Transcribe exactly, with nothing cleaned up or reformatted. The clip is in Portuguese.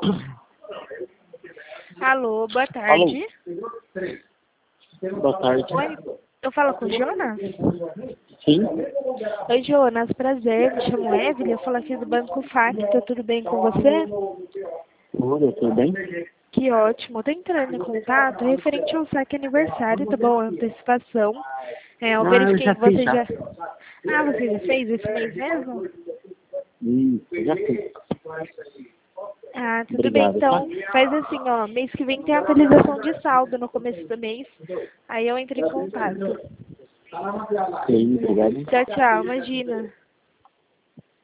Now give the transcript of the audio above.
Alô, boa Alô. tarde. Boa tarde. Oi, eu falo com o Jonas? Sim? Oi, Jonas, prazer, me chamo Evelyn, eu falo aqui do Banco Facto, tudo bem com você? Tudo, tudo bem? Que ótimo, tô entrando em contato referente ao saque aniversário, tá bom? Antecipação. É, eu Ah, eu verifiquei já que fiz você já. já... Ah, você já fez esse mês mesmo? Isso, já fiz. Ah, tudo bem, Obrigado, tá? então faz assim, ó, mês que vem tem atualização de saldo no começo do mês, aí eu entro em contato. Sim, obrigado. Tchau, tchau, imagina.